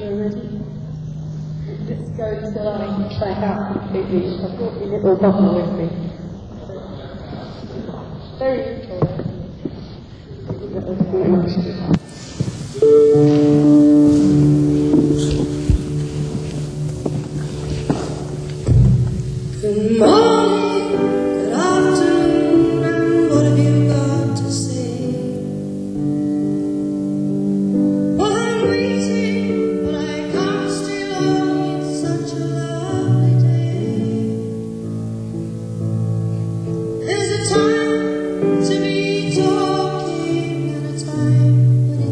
Just go until I black out completely. I've got a little bubble with me. Very interesting. Good morning, good afternoon, and what have you got to say? Well, I'm waiting, but I can't stay long. It's such a lovely day. There's a time to be talking and a time when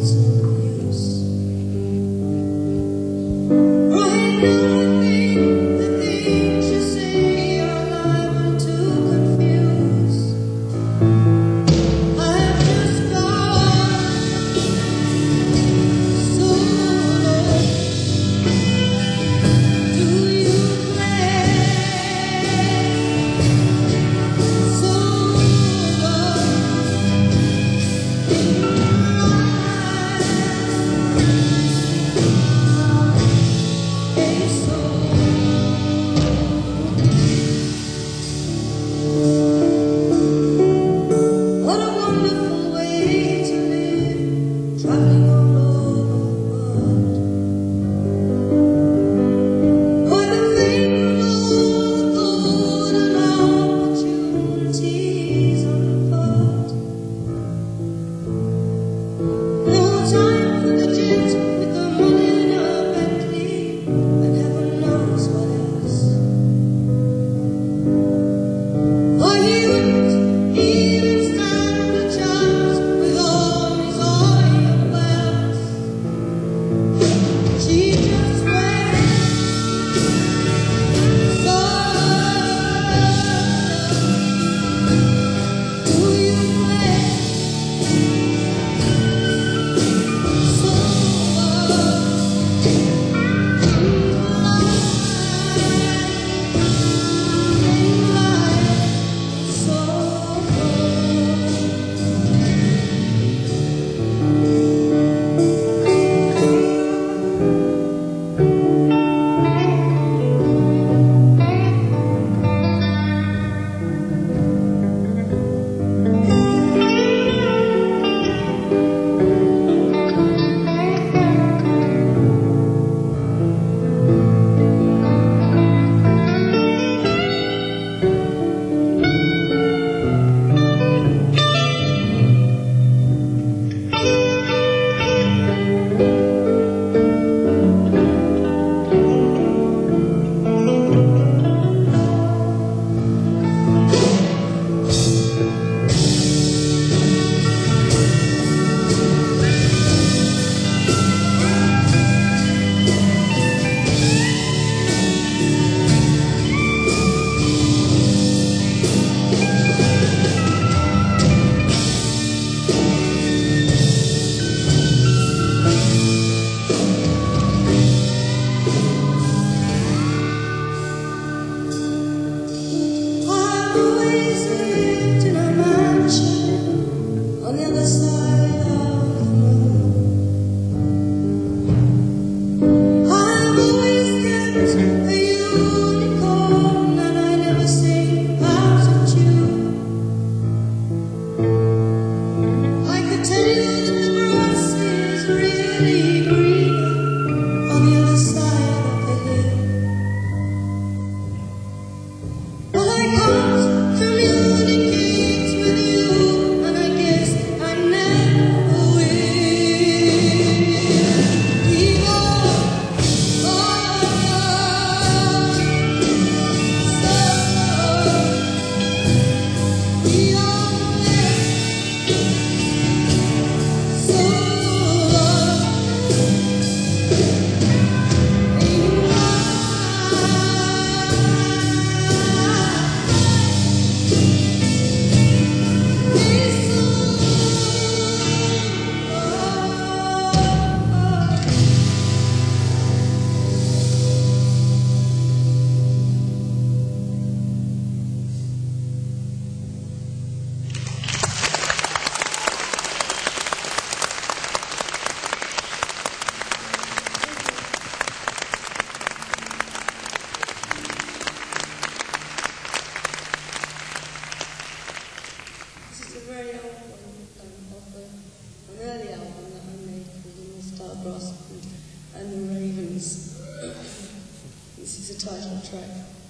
track.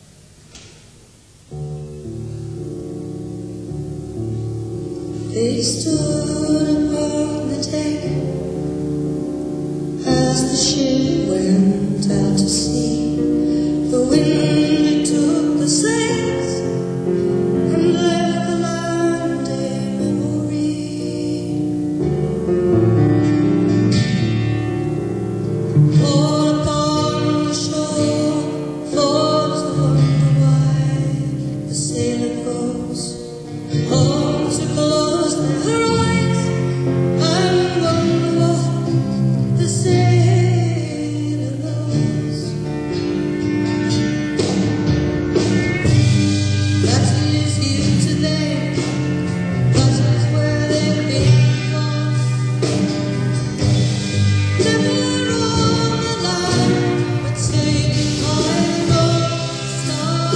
They stood upon the deck as the ship went out to sea. The wind took the sails and left the land a memory. All upon the shore, thoughts of wonder why the sailor goes home to close their eyes and wonder what the sailor knows. That is you to them, that is where they've been from. Never on the line, but taking my North Star.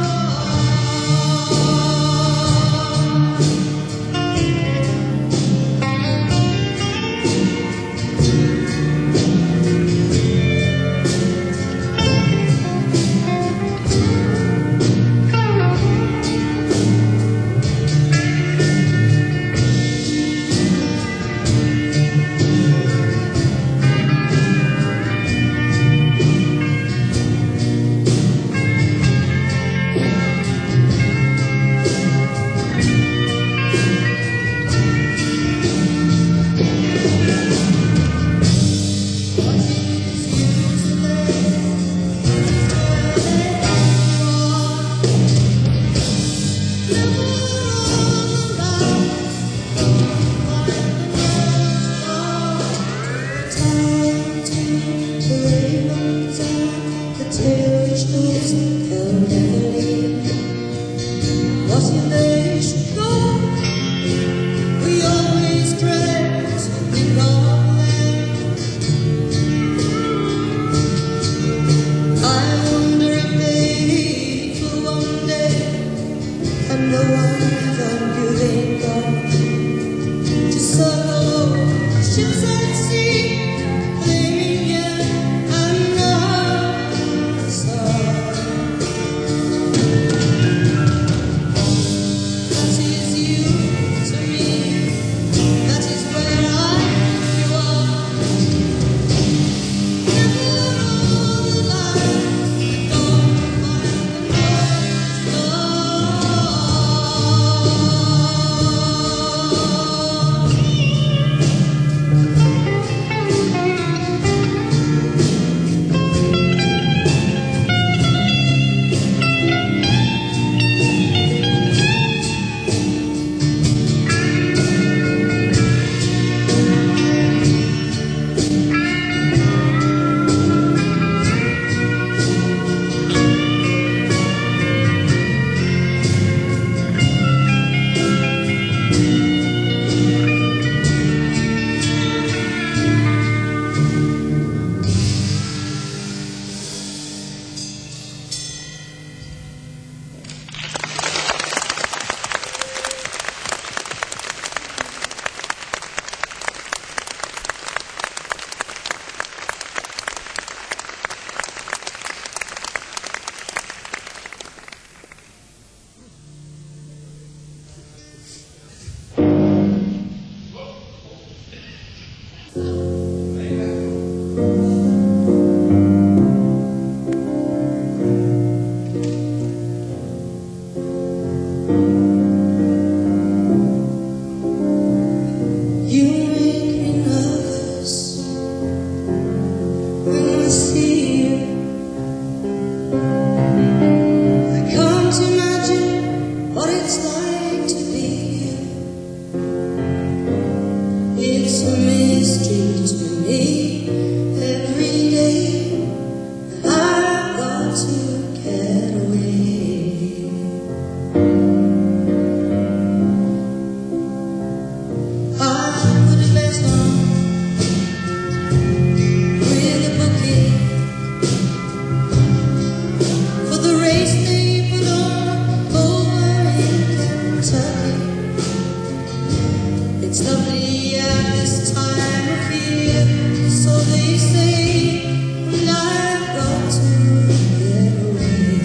No one from you they go to solo ships at sea, flaming yet and the sun. That is you to me, that is where I belong. Never on the line, don't find the so they say, and I've got to get away.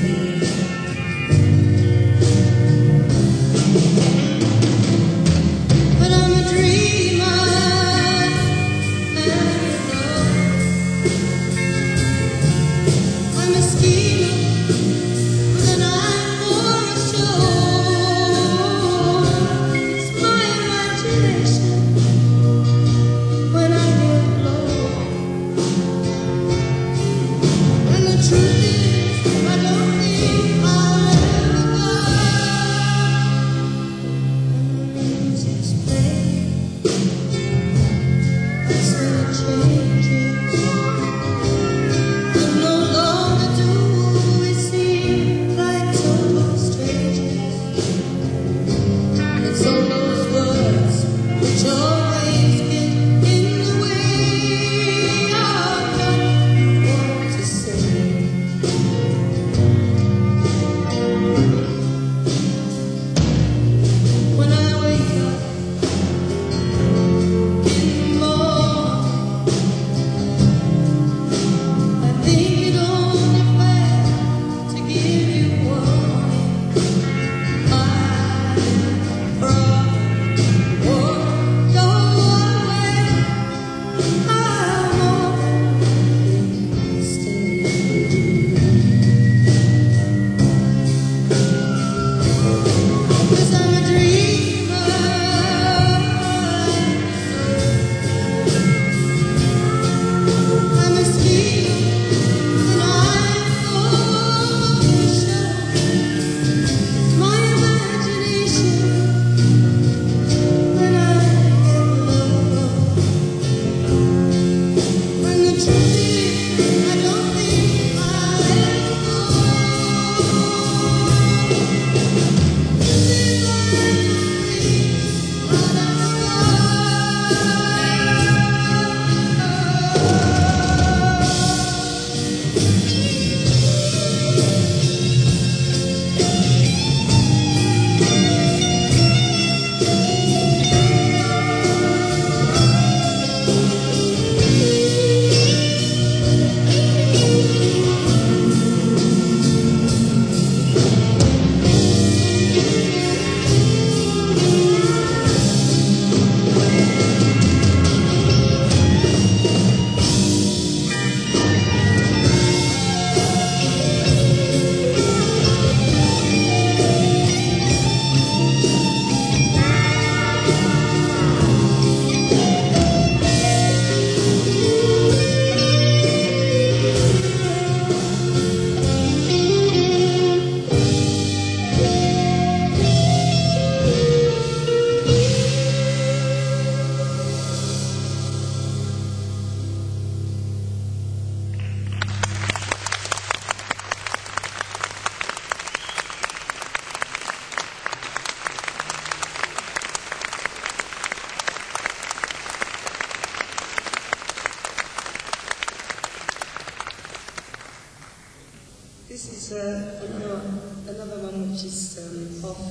This is another one which is off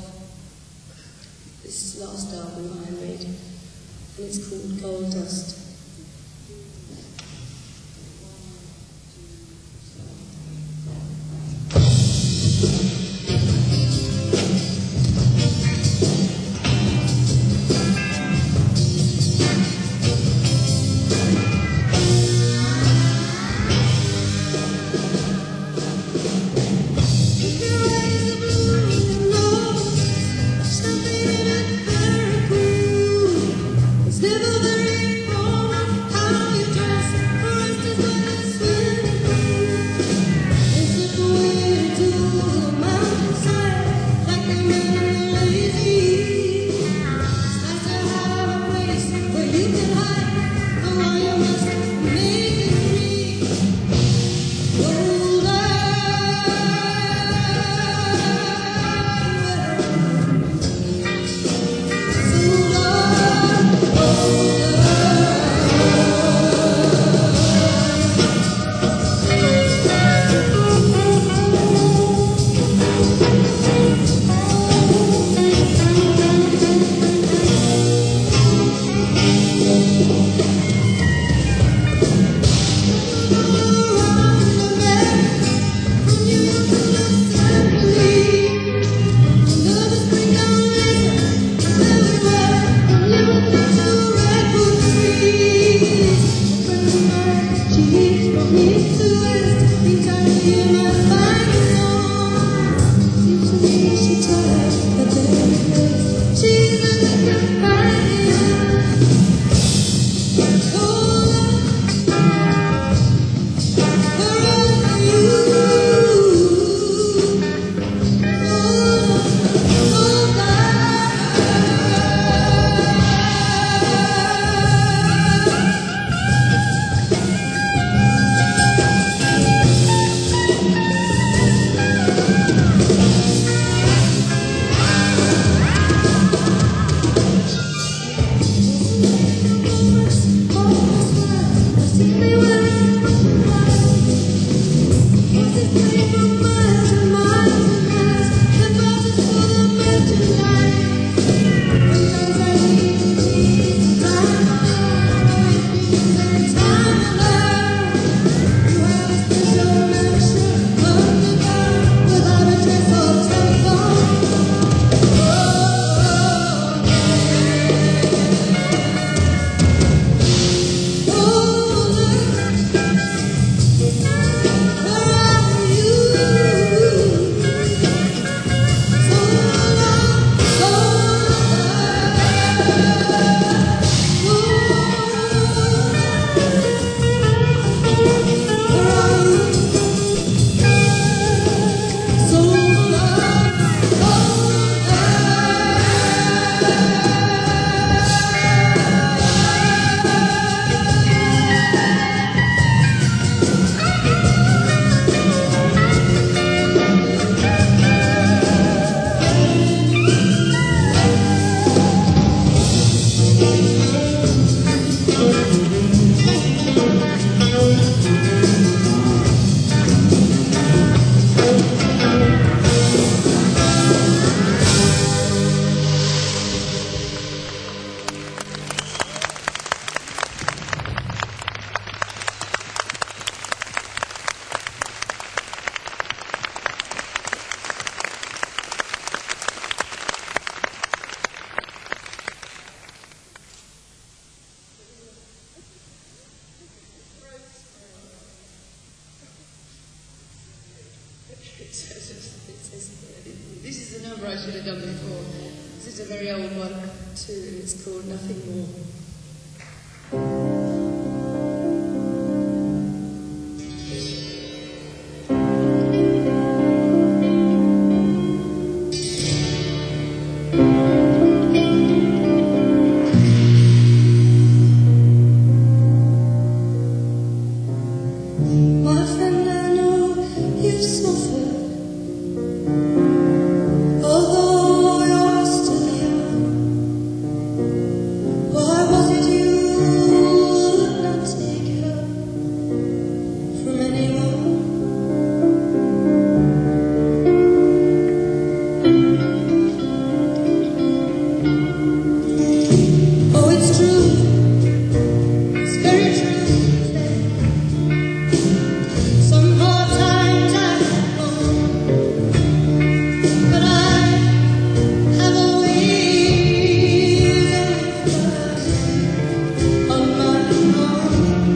this last album I made, and it's called Gold Dust. It's never very far. done before. This is a very old one too, and it's called Nothing More. My friend, I know you've suffered, although you're still young. Why was it you would not take her from anyone? Oh, it's true, it's very true. Some hard times I've known, but I have always on my own.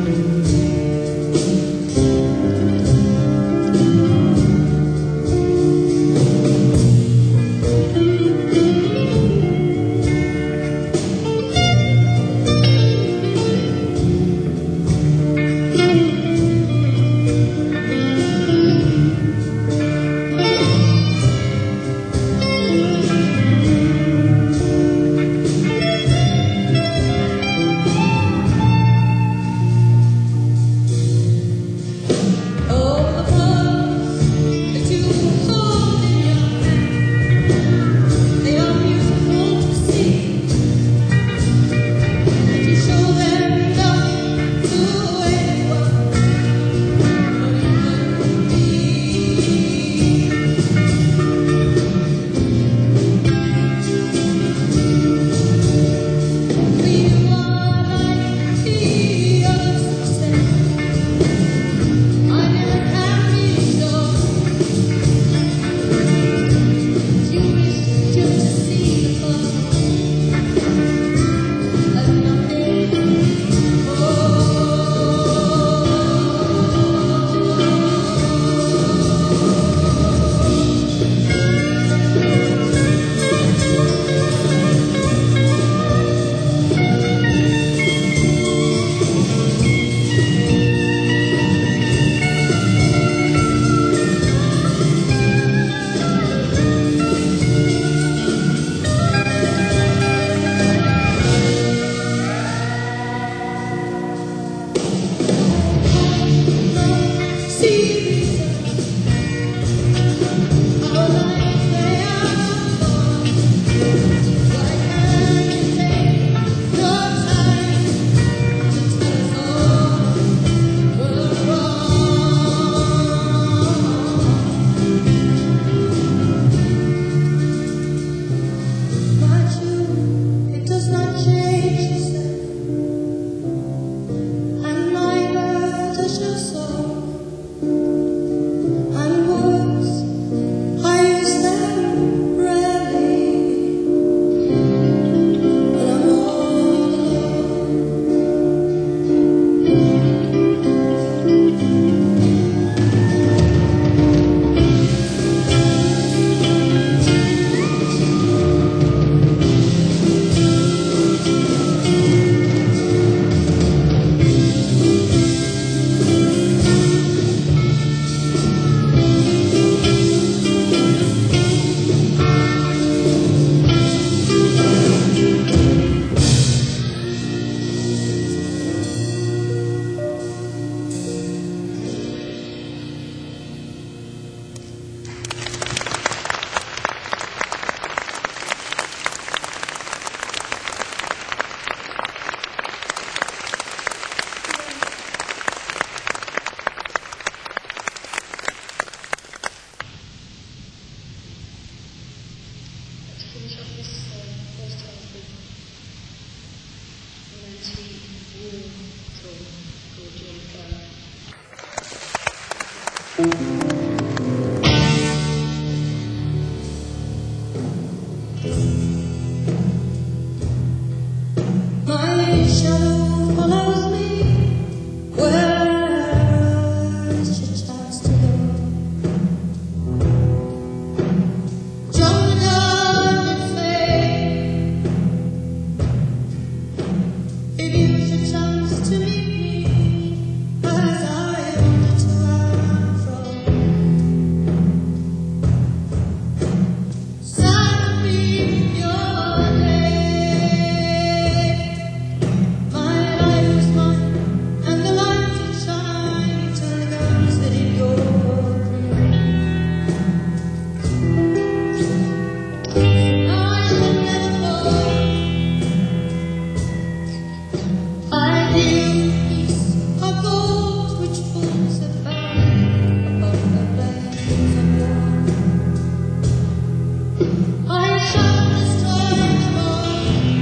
Oh, the pearls that you hold in your hand, they are beautiful to see, and you show them nothing to anyone, not even me. For you are like the others who said, I never can be sure. You wish just to see the fun of nothing more. See how life they are gone. Why can't you take your time to tell us all we're wrong? But you, it does not change yourself, and neither does your soul. And words, I use them rarely, but I'm all alone. Let's finish off this first half with an antique war song called Jim Crow. My shadow follows me wherever she chance to go. Jungle It is a chance to meet me as I wanted to run from. Sadly, your day. My life is mine, and the light will shine till the girls that it goes from me. I shall never fall. I feel peace of gold which falls at night above the flames of war. I shall destroy them all.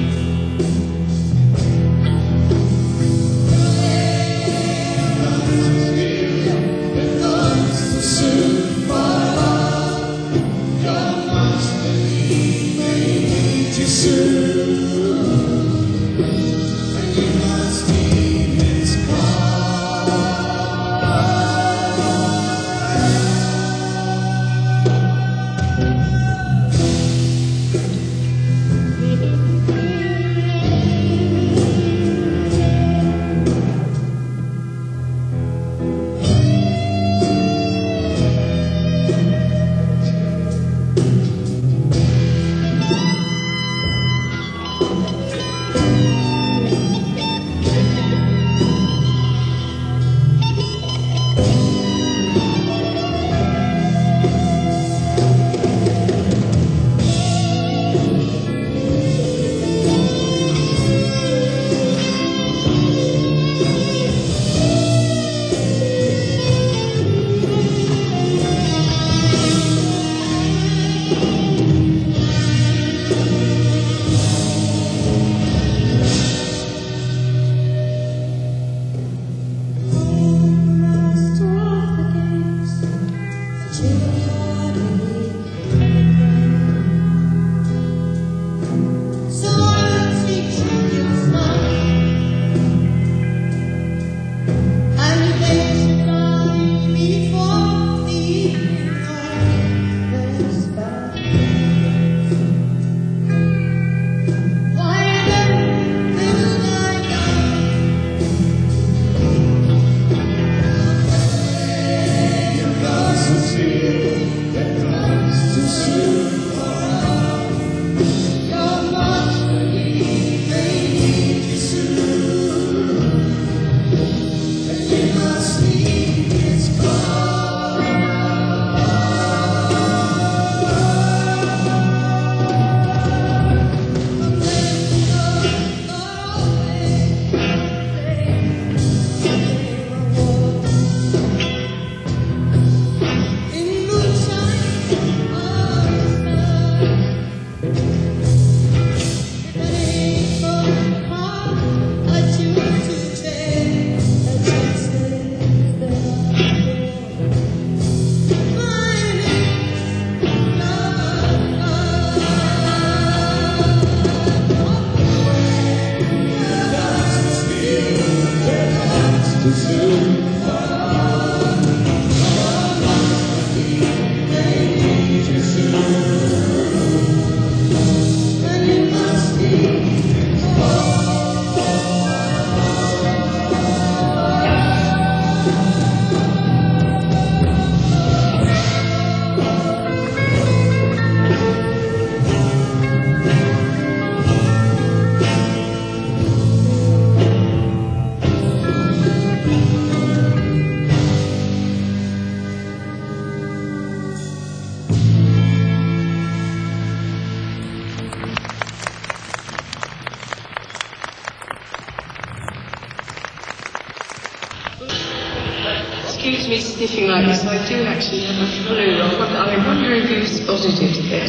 Excuse me sniffing like this, I do actually have a flu. I wonder if you spotted it yet.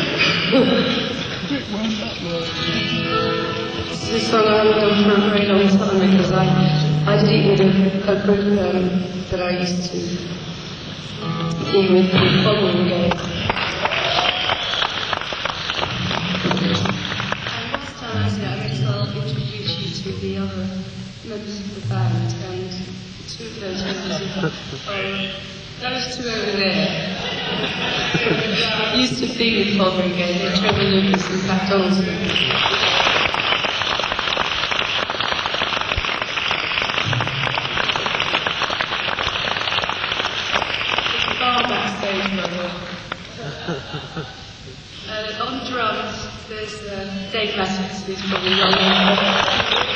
This is a song I haven't done for a very long time because I did it with a group that I used to be with the following day. And last time I said, I guess I'll introduce you to the other members of the band, and two of those members those two over there used to be with Following Gay. They're Trevor Lucas and Pat Donaldson. On drums, there's Dave Massett, who's probably well known.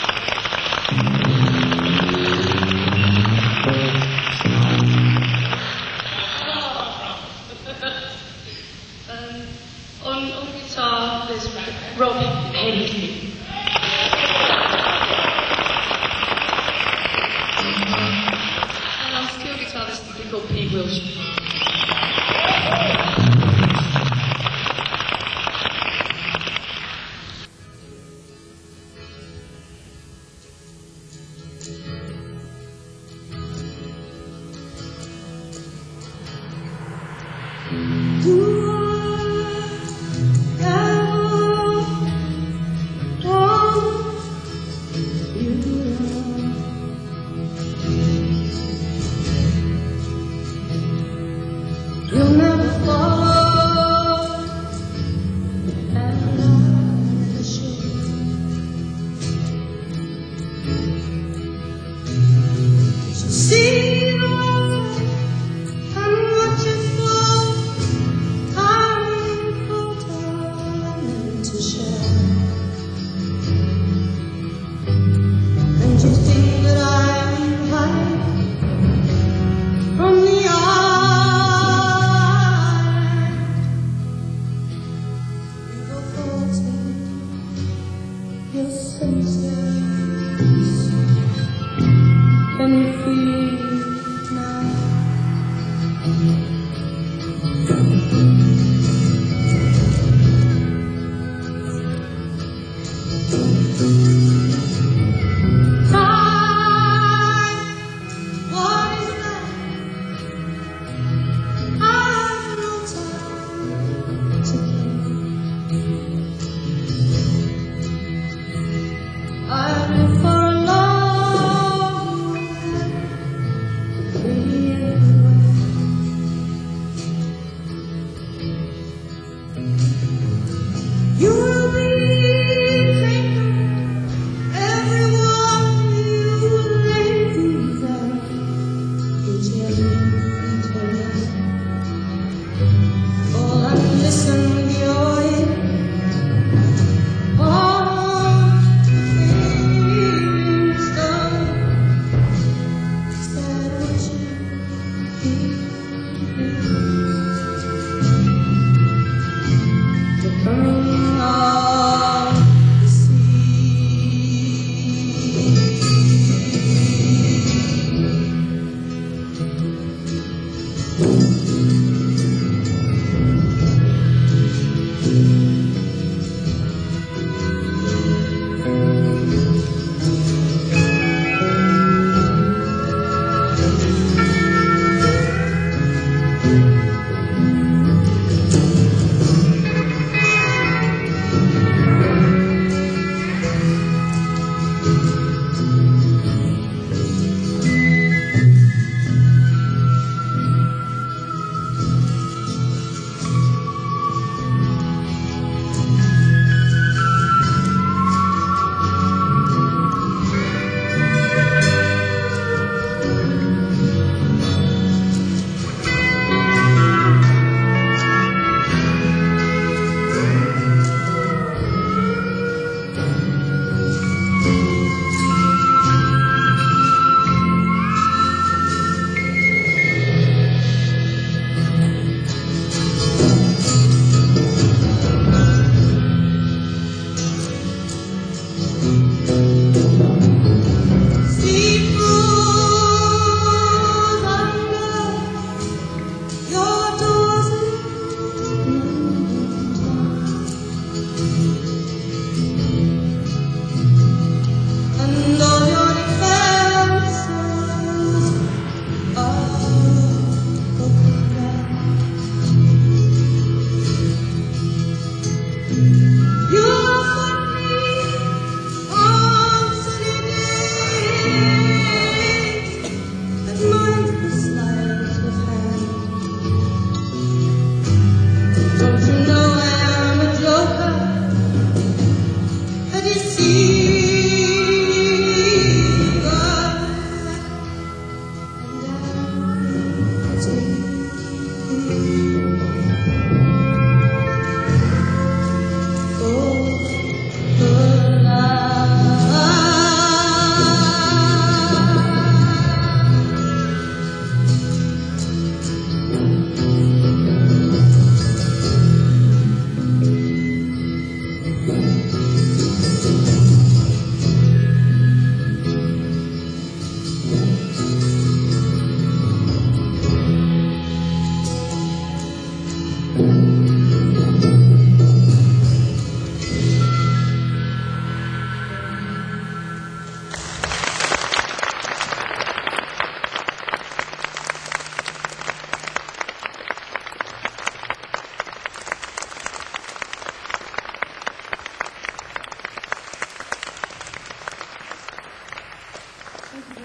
On guitar, there's Rob Hensley. And on steel guitar, there's somebody called Pete Wilshire. You'll never fall, and I never should. So see you and watch it fall. I'm for time to share. And you think that I'm hiding from the eye. Your senses, can you feel it now? Time, what is that? I've no time to care. I've been for a long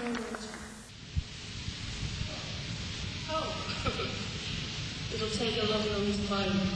Oh. It'll take a long, long time.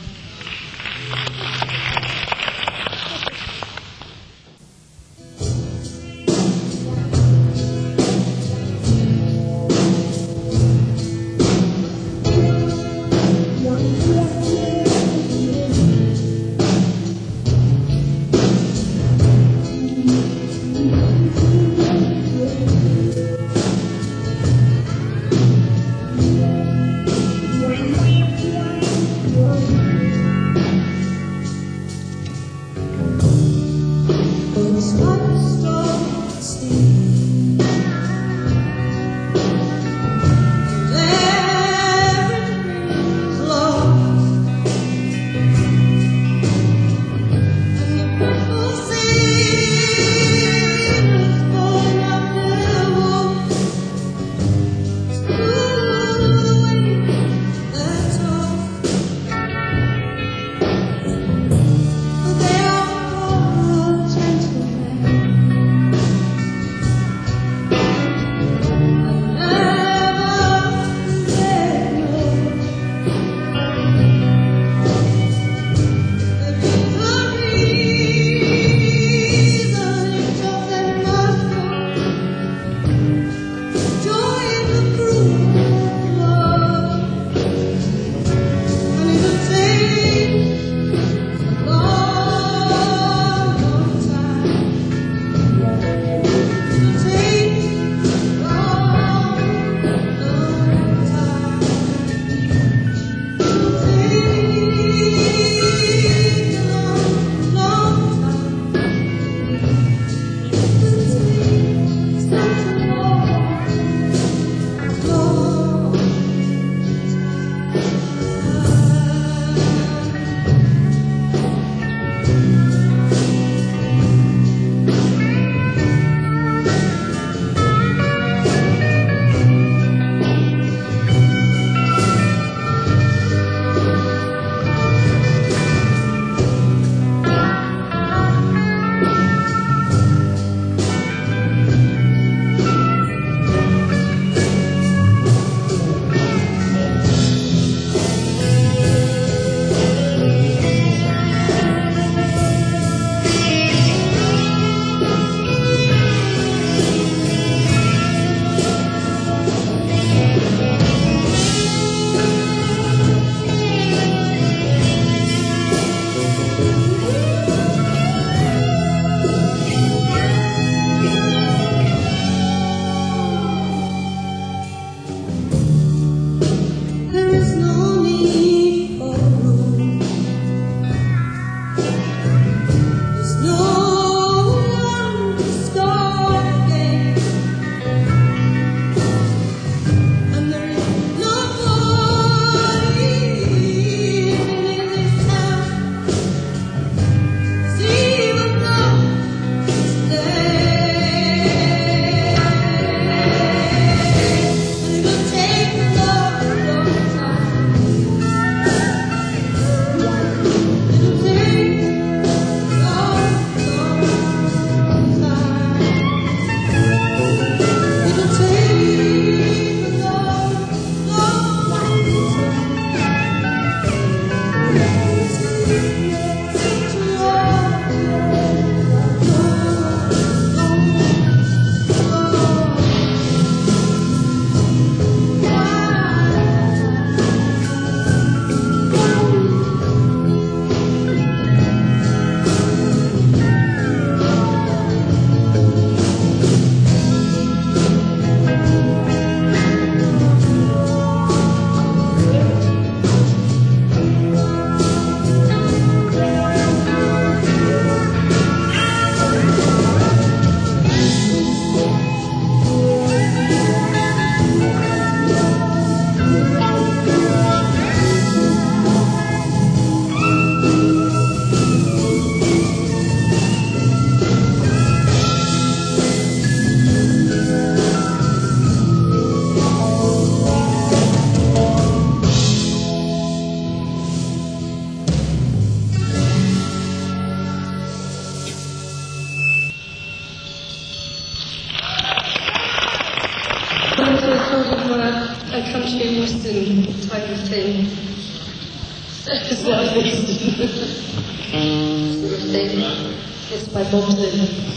sort of a country and western type of thing. That's what I think. Sort of thing. It's by Bob Dylan.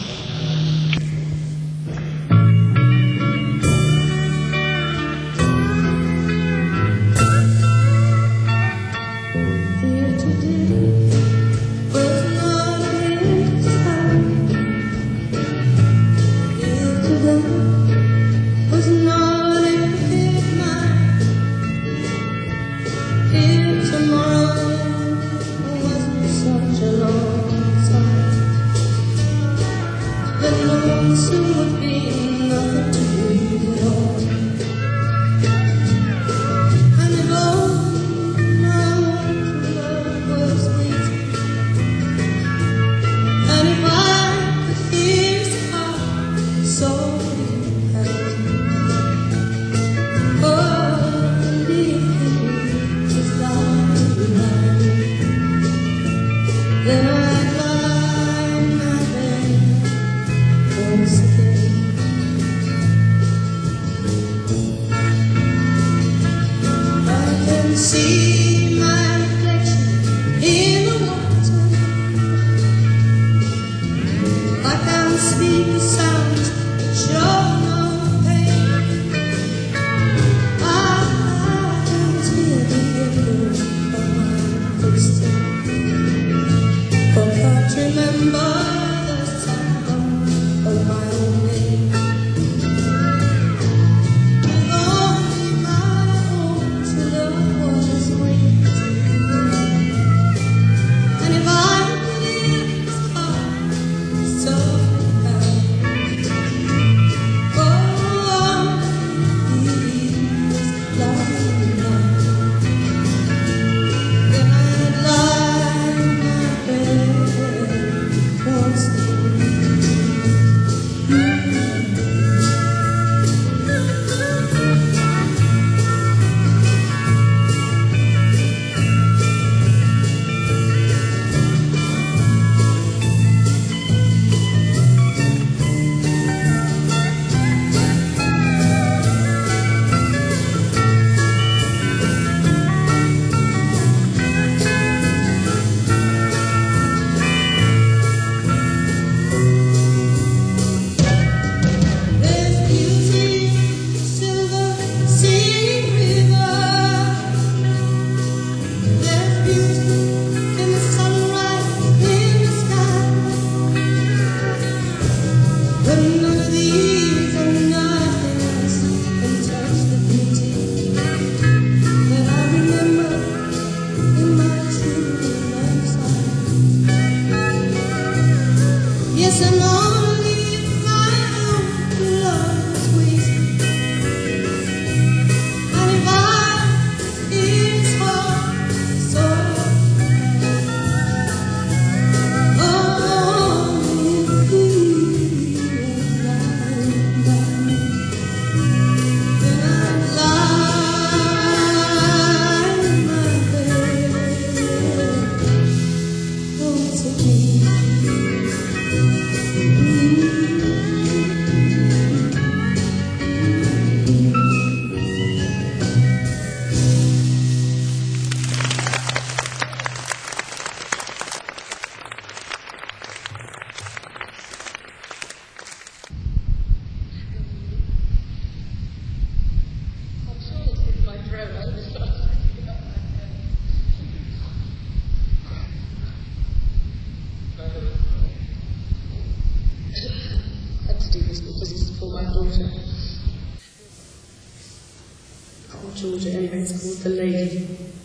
Georgia anyway, it's called The Lady.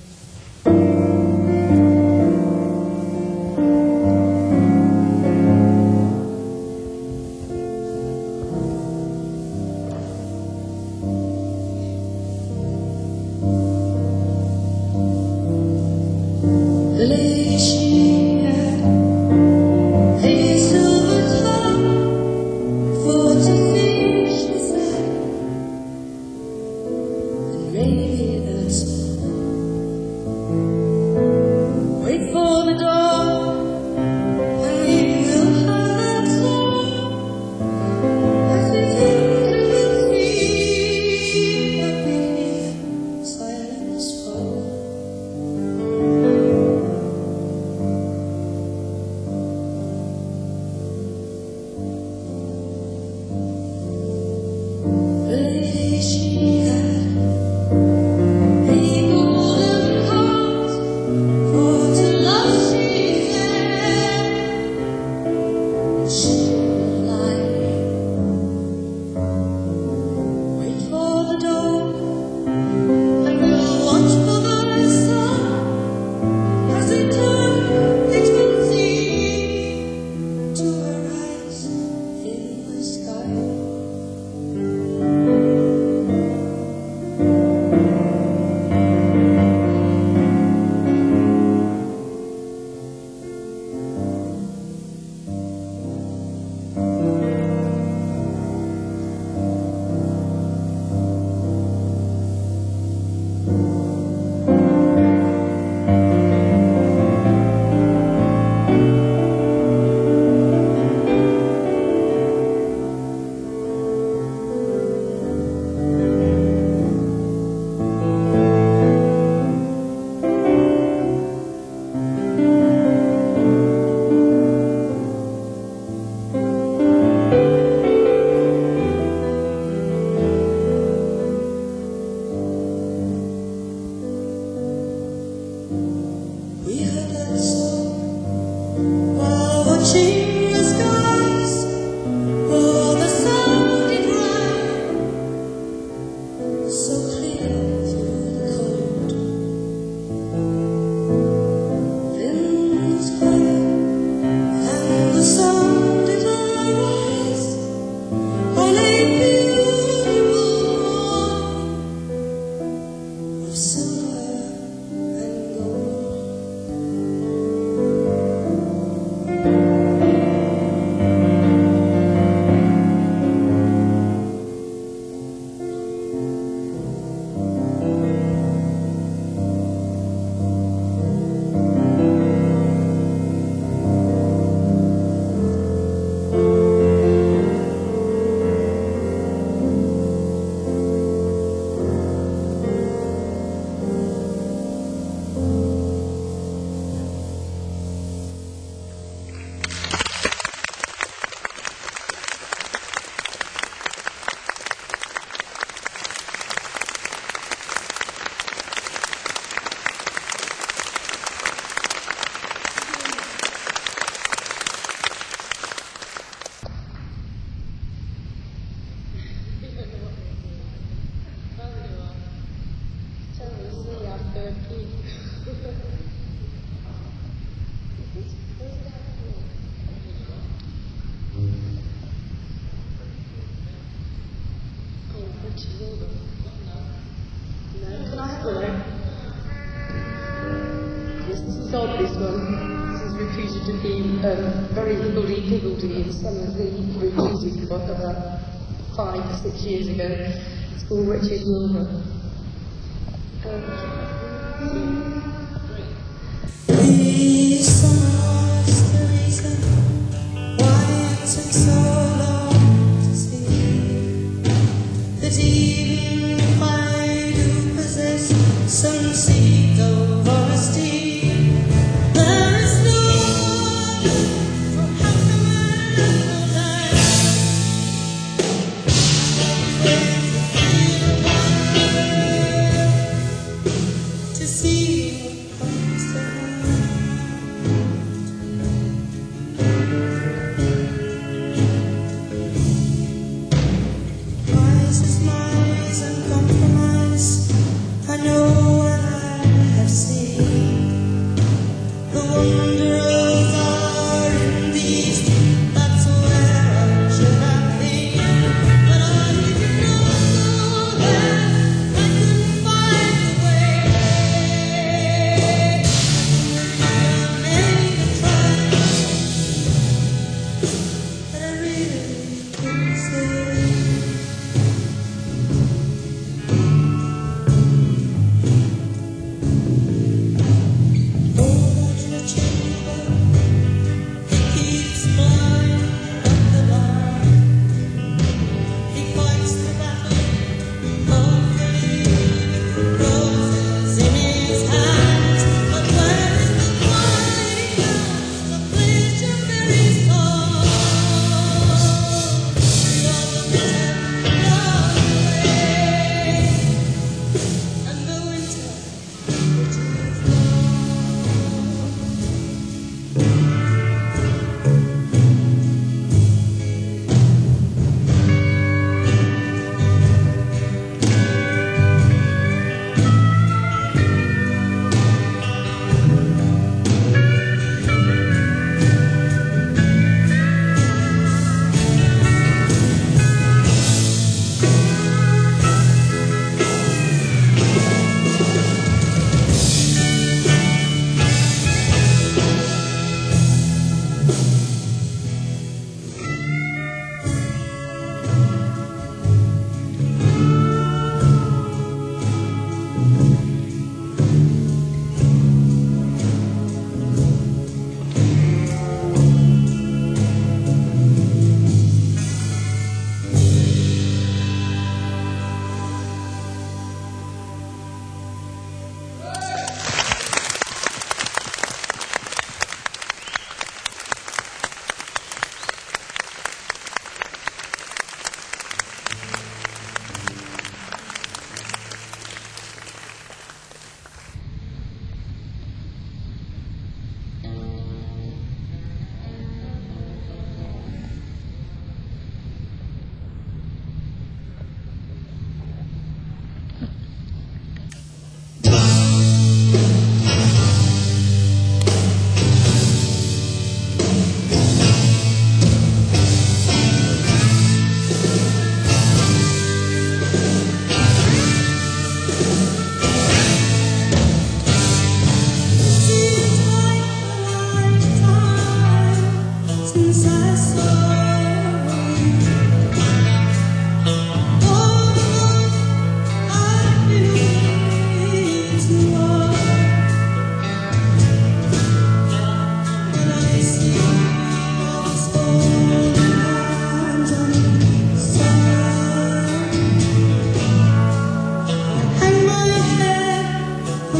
The lady she had a silver tongue for to fish the sand, and maybe that's all. she had a golden heart for to love she had. She would lie, wait for the door, and will watch for the sun as it turned its fancy to arise in the sky. We heard that song while watching the skies. Oh, the sun did rise so clear through the cold. Then was fire, and the sun did rise on a beautiful morning of silver and gold. Can I have one? Yes, this is odd, this one. This is reputed to be very higgledy-piggledy, and some of the music got about 5 or 6 years ago. It's called Richard Wilbur. The summer was the reason why it took so long to see that even if I do possess some seed of honesty, there is no one for half the man to see what comes to hand. Wise is lies and compromise. I know what I have seen. The wanderers are in these. That's where I should have been. But I didn't know that I couldn't find the way. I made a try, but I really couldn't stay.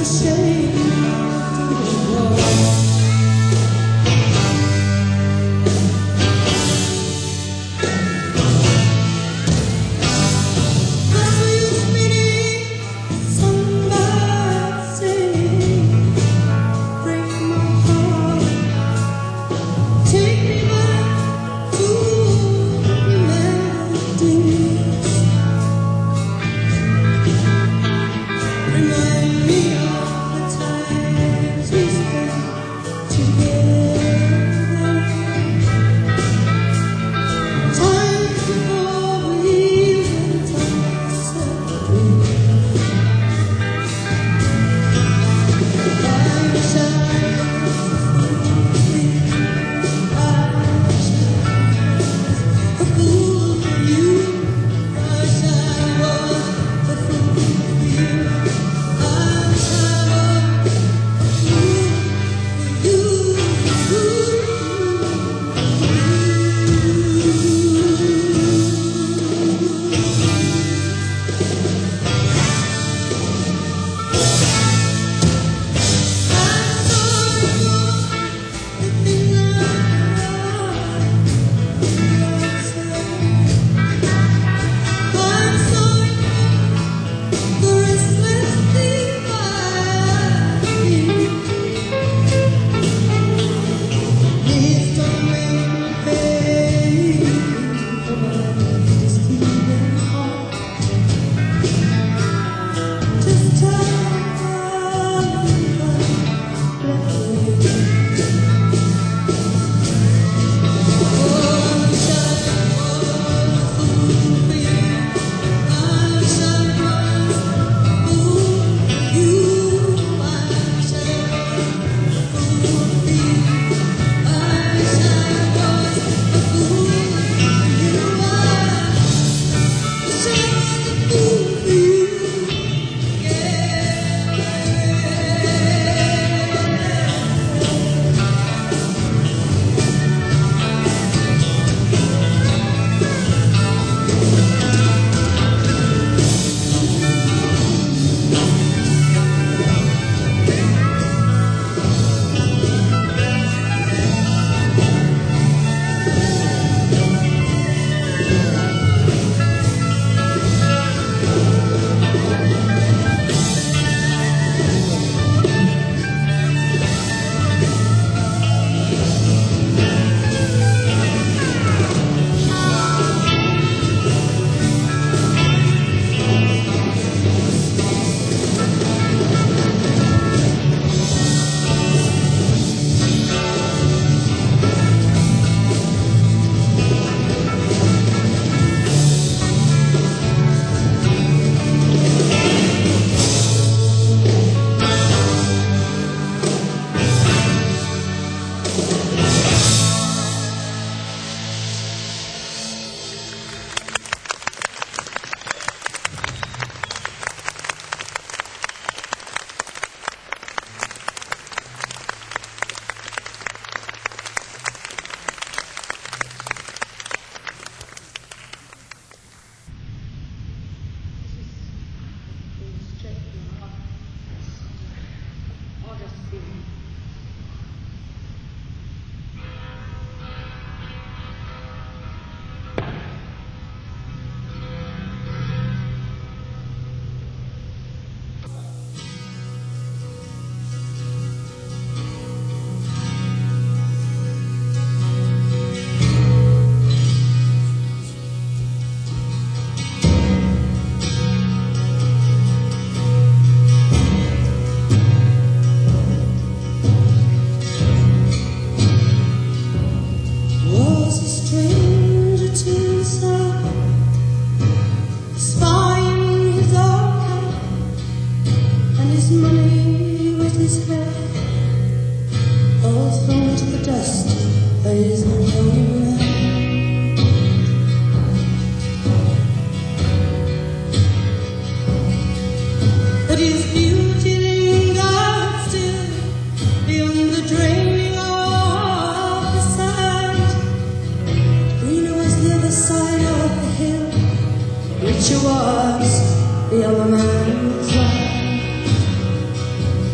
She was the other man's wife.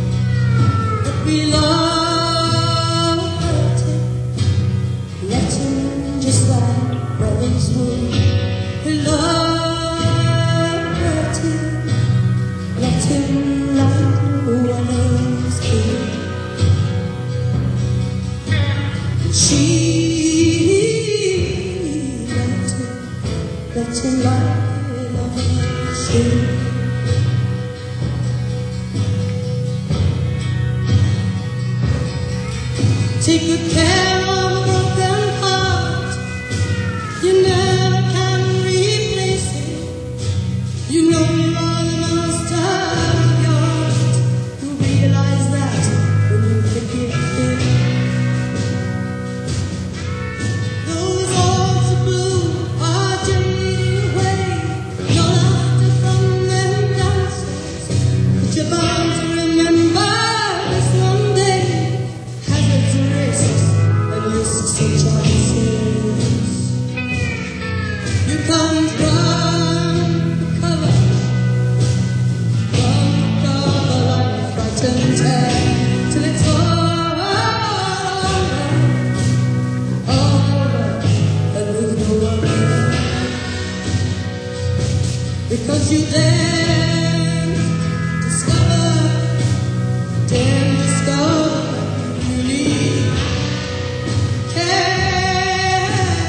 We love him, let him just like brothers would. We love him, let him like brothers would. She loved him, let him like brothers would. Take good care of a broken heart. You never can replace it. You know you are the master of your heart. You realize that when you forgive it. Those arms of blue are drifting away. Your laughter from them dances. But you're bound to remember this one day. Hazards and risks and risks and chances. You come from the cover like a frightened hare, till it's all over, and with no one there. Because you then discover you need care.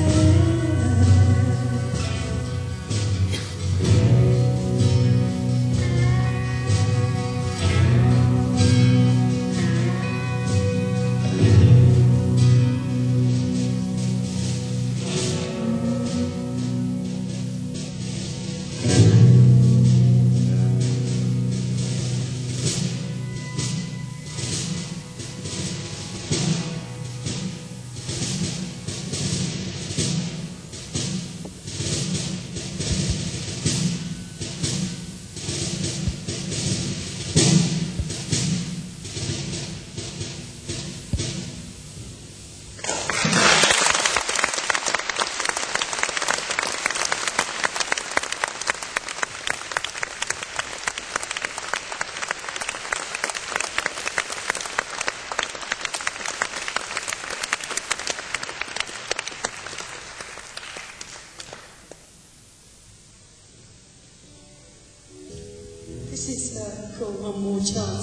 This is called One More Chance.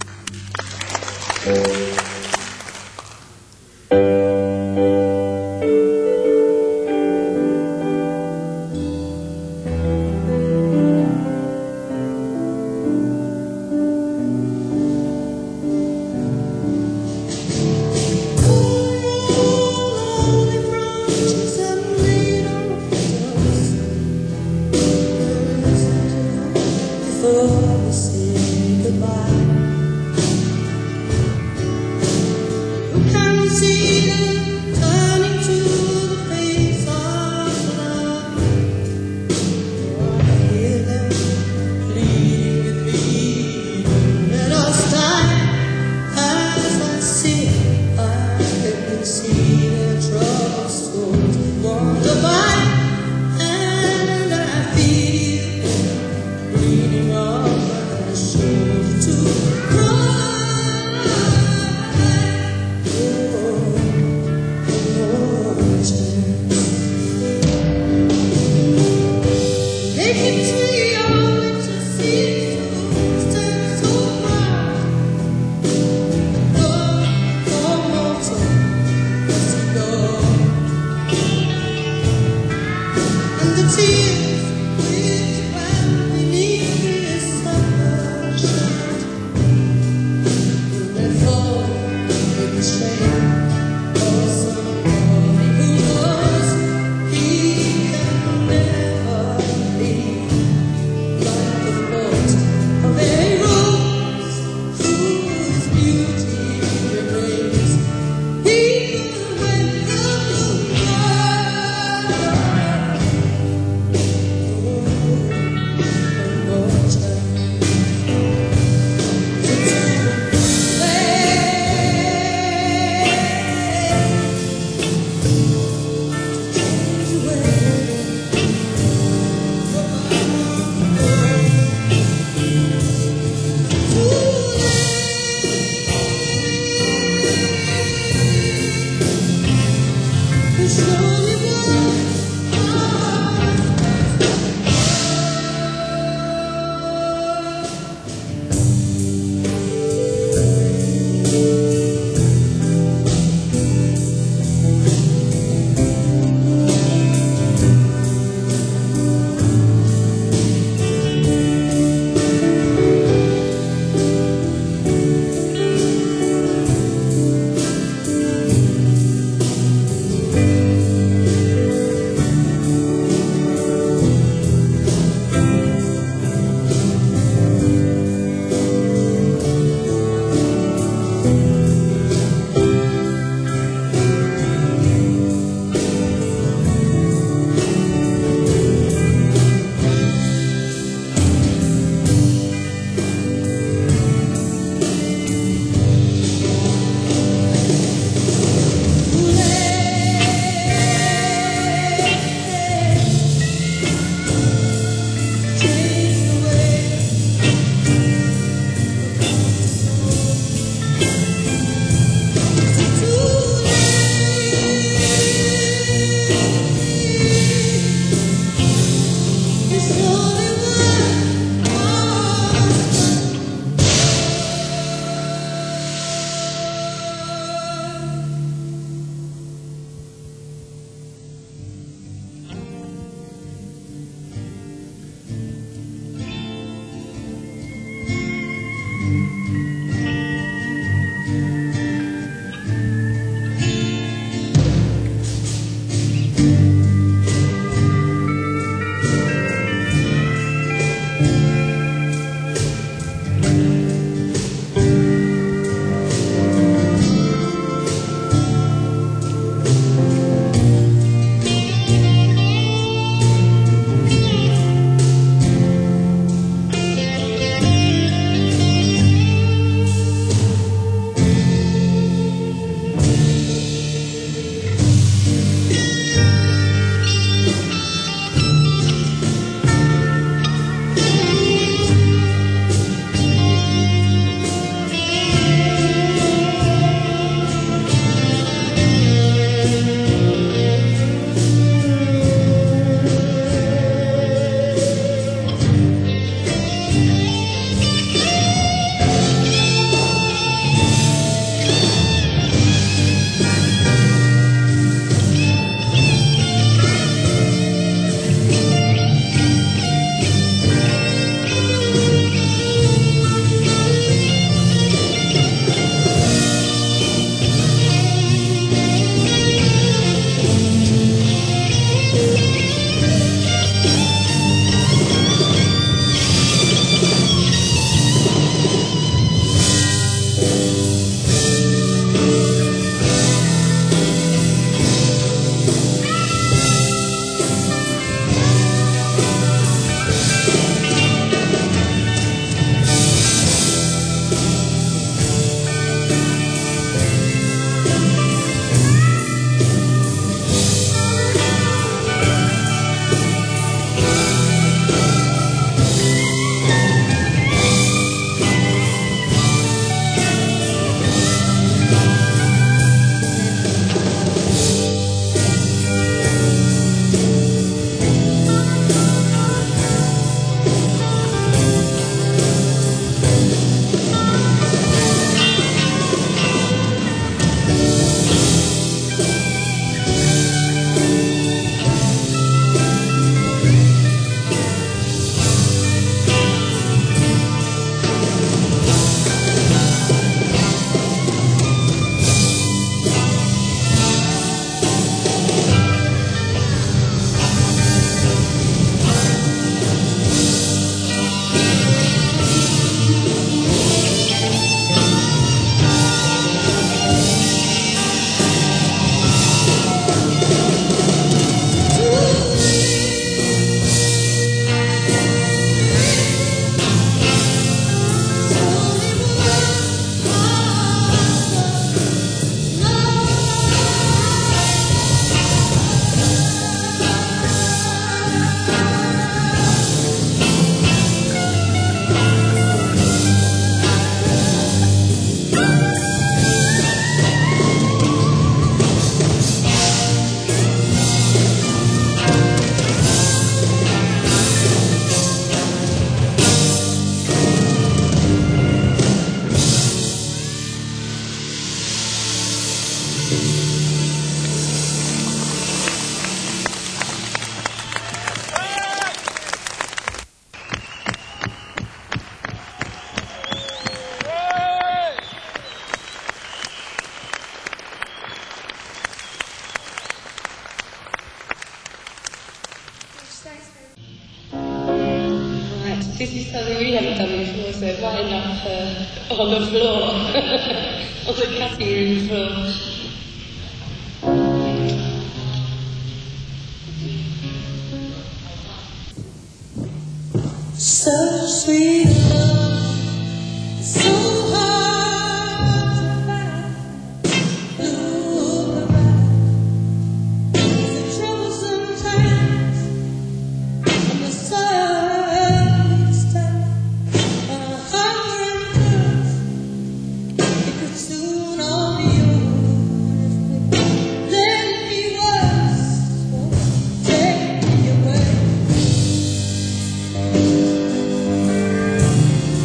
Before we say goodbye, you can see them turning to the face of love. I hear them pleading with me, let us die. As I sing, I can see their troubles told wonder by, and I feel bleeding on. Right, this is something we haven't done before, so right enough on the floor, on the cutting room floor. So sweet love, so hard to find. Look around, the troublesome times, and the silence time, and a hunger and thirst. It could soon all be over if we let it be worse. Won't take me away.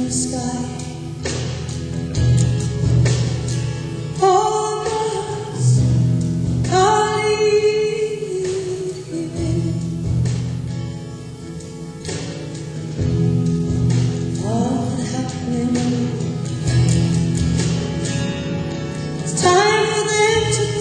the sky. All the birds are leaving. All that happening. It's time for them to go.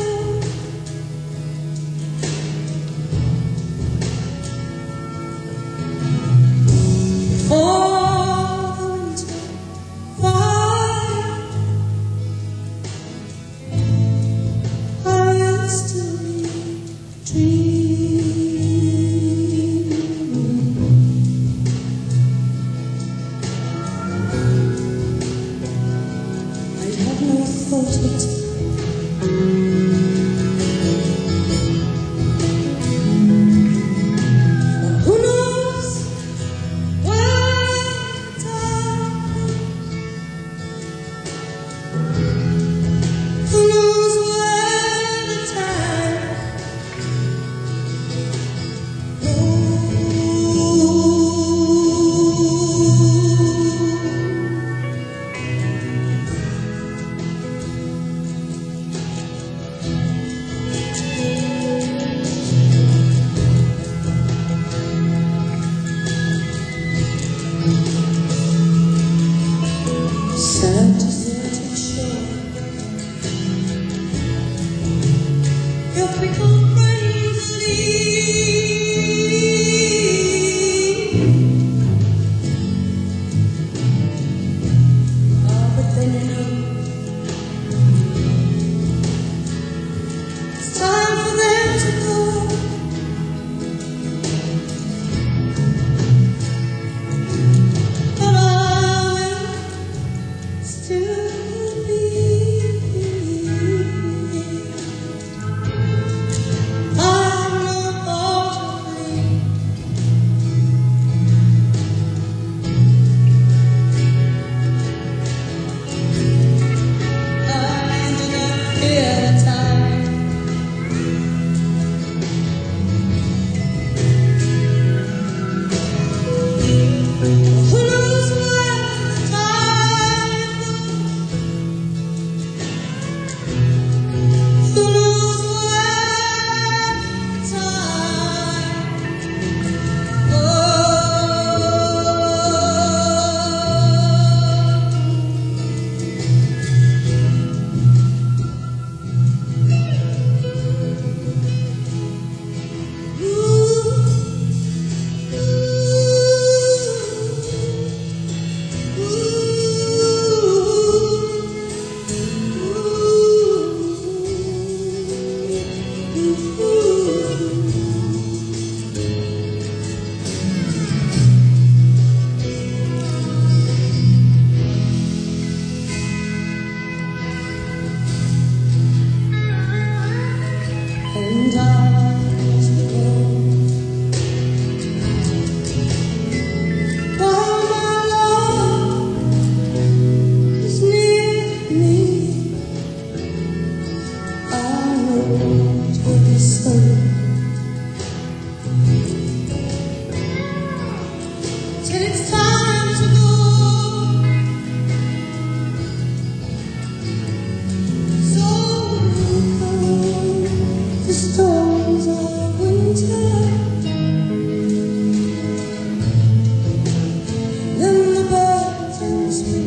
Then the birds